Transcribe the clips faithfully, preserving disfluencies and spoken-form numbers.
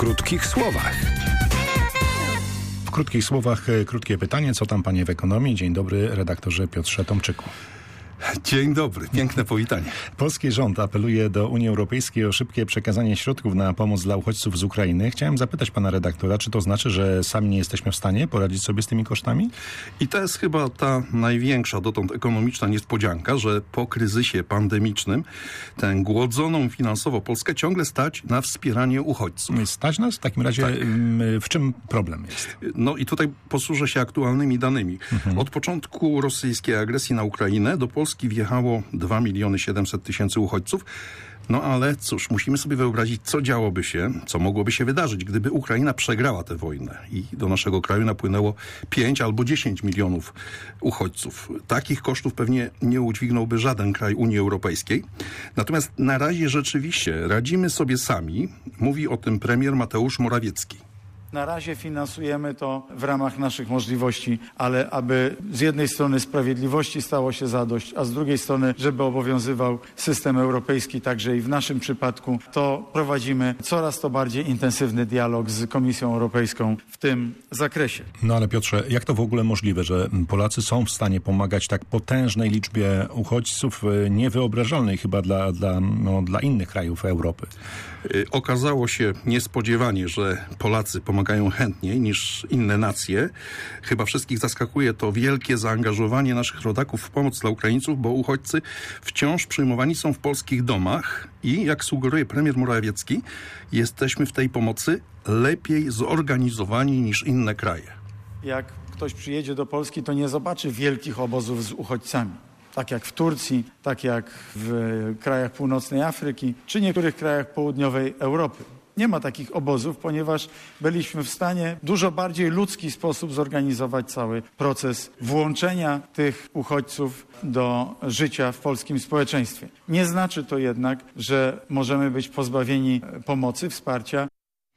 krótkich słowach. W krótkich słowach krótkie pytanie. Co tam, panie w ekonomii? Dzień dobry, redaktorze Piotrze Tomczyku. Dzień dobry, piękne powitanie. Polski rząd apeluje do Unii Europejskiej o szybkie przekazanie środków na pomoc dla uchodźców z Ukrainy. Chciałem zapytać pana redaktora, czy to znaczy, że sami nie jesteśmy w stanie poradzić sobie z tymi kosztami? I to jest chyba ta największa dotąd ekonomiczna niespodzianka, że po kryzysie pandemicznym tę głodzoną finansowo Polskę ciągle stać na wspieranie uchodźców. Stać nas? W takim razie tak. W czym problem jest? No i tutaj posłużę się aktualnymi danymi. Mhm. Od początku rosyjskiej agresji na Ukrainę do Polski wjechało dwa miliony siedemset tysięcy uchodźców. No ale cóż, musimy sobie wyobrazić, co działoby się, co mogłoby się wydarzyć, gdyby Ukraina przegrała tę wojnę i do naszego kraju napłynęło pięć albo dziesięć milionów uchodźców. Takich kosztów pewnie nie udźwignąłby żaden kraj Unii Europejskiej. Natomiast na razie rzeczywiście radzimy sobie sami, mówi o tym premier Mateusz Morawiecki. Na razie finansujemy to w ramach naszych możliwości, ale aby z jednej strony sprawiedliwości stało się zadość, a z drugiej strony, żeby obowiązywał system europejski także i w naszym przypadku, to prowadzimy coraz to bardziej intensywny dialog z Komisją Europejską w tym zakresie. No ale Piotrze, jak to w ogóle możliwe, że Polacy są w stanie pomagać tak potężnej liczbie uchodźców, niewyobrażalnej chyba dla, dla, no, dla innych krajów Europy? Okazało się niespodziewanie, że Polacy pomagają chętniej niż inne nacje. Chyba wszystkich zaskakuje to wielkie zaangażowanie naszych rodaków w pomoc dla Ukraińców, bo uchodźcy wciąż przyjmowani są w polskich domach i, jak sugeruje premier Morawiecki, jesteśmy w tej pomocy lepiej zorganizowani niż inne kraje. Jak ktoś przyjedzie do Polski, to nie zobaczy wielkich obozów z uchodźcami. Tak jak w Turcji, tak jak w krajach północnej Afryki, czy niektórych krajach południowej Europy. Nie ma takich obozów, ponieważ byliśmy w stanie w dużo bardziej ludzki sposób zorganizować cały proces włączenia tych uchodźców do życia w polskim społeczeństwie. Nie znaczy to jednak, że możemy być pozbawieni pomocy, wsparcia.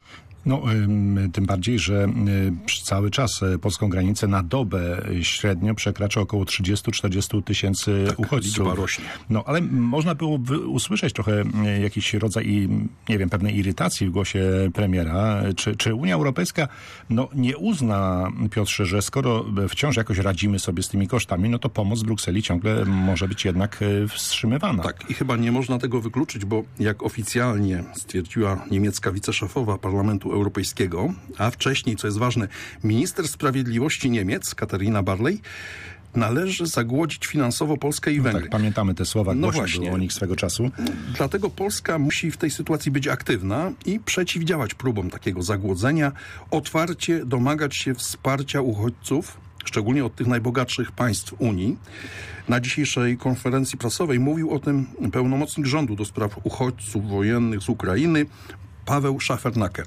No, tym bardziej, że cały czas polską granicę na dobę średnio przekracza około trzydzieści do czterdziestu tysięcy tak, uchodźców. Rośnie. No, ale można było usłyszeć trochę jakiś rodzaj, nie wiem, pewnej irytacji w głosie premiera. Czy, czy Unia Europejska no, nie uzna, Piotrze, że skoro wciąż jakoś radzimy sobie z tymi kosztami, no to pomoc z Brukseli ciągle może być jednak wstrzymywana. Tak, i chyba nie można tego wykluczyć, bo jak oficjalnie stwierdziła niemiecka wiceszefowa Parlamentu Europejskiego, a wcześniej, co jest ważne, minister sprawiedliwości Niemiec, Katharina Barley, należy zagłodzić finansowo Polskę i Węgry. No tak, pamiętamy te słowa, no głośno właśnie. było o nich swego czasu. Dlatego Polska musi w tej sytuacji być aktywna i przeciwdziałać próbom takiego zagłodzenia, otwarcie domagać się wsparcia uchodźców, szczególnie od tych najbogatszych państw Unii. Na dzisiejszej konferencji prasowej mówił o tym pełnomocnik rządu do spraw uchodźców wojennych z Ukrainy, Paweł Schafernaker.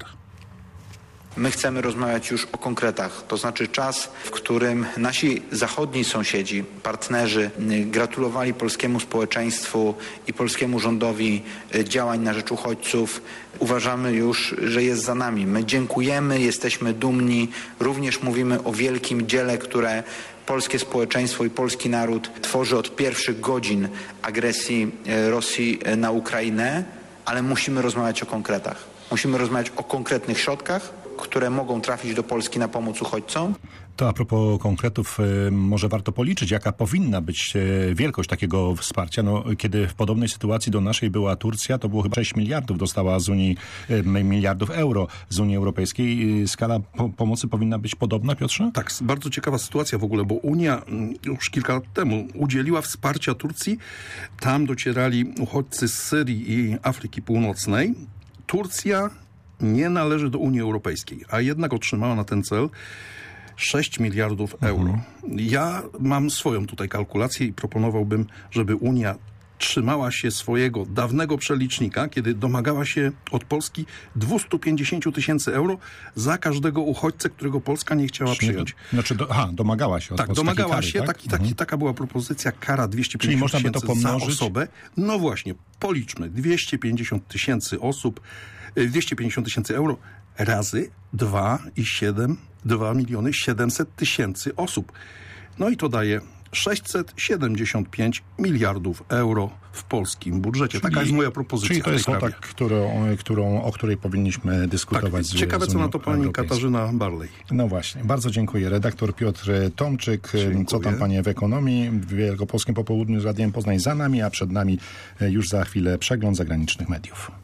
My chcemy rozmawiać już o konkretach, to znaczy czas, w którym nasi zachodni sąsiedzi, partnerzy gratulowali polskiemu społeczeństwu i polskiemu rządowi działań na rzecz uchodźców. Uważamy już, że jest za nami. My dziękujemy, jesteśmy dumni, również mówimy o wielkim dziele, które polskie społeczeństwo i polski naród tworzy od pierwszych godzin agresji Rosji na Ukrainę, ale musimy rozmawiać o konkretach. Musimy rozmawiać o konkretnych środkach, które mogą trafić do Polski na pomoc uchodźcom. To a propos konkretów, może warto policzyć, jaka powinna być wielkość takiego wsparcia. No, kiedy w podobnej sytuacji do naszej była Turcja, to było chyba sześć miliardów dostała z Unii, miliardów euro z Unii Europejskiej. Skala po- pomocy powinna być podobna, Piotrze? Tak, bardzo ciekawa sytuacja w ogóle, bo Unia już kilka lat temu udzieliła wsparcia Turcji. Tam docierali uchodźcy z Syrii i Afryki Północnej. Turcja nie należy do Unii Europejskiej, a jednak otrzymała na ten cel sześć miliardów euro. Mhm. Ja mam swoją tutaj kalkulację i proponowałbym, żeby Unia trzymała się swojego dawnego przelicznika, kiedy domagała się od Polski dwieście pięćdziesiąt tysięcy euro za każdego uchodźcę, którego Polska nie chciała przyjąć. Znaczy, do, aha, domagała się od Tak, Polski domagała kary, się, tak? taki, taki, Mhm. taka była propozycja, kara dwieście Czyli można pięćdziesiąt by to tysięcy za pomnożyć? osobę. No właśnie, policzmy, dwieście pięćdziesiąt tysięcy osób, dwieście pięćdziesiąt tysięcy euro razy dwa i siedem, dwa miliony siedemset tysięcy osób. No i to daje sześćset siedemdziesiąt pięć miliardów euro w polskim budżecie. Taka jest moja propozycja. Czyli to jest kwota, którą, którą, o której powinniśmy dyskutować. Tak, ciekawe, co na to pani Katarzyna Barley. No właśnie, bardzo dziękuję. Redaktor Piotr Tomczyk. Dziękuję. Co tam, panie, w ekonomii? W Wielkopolskim Popołudniu z Radiem Poznań za nami, a przed nami już za chwilę przegląd zagranicznych mediów.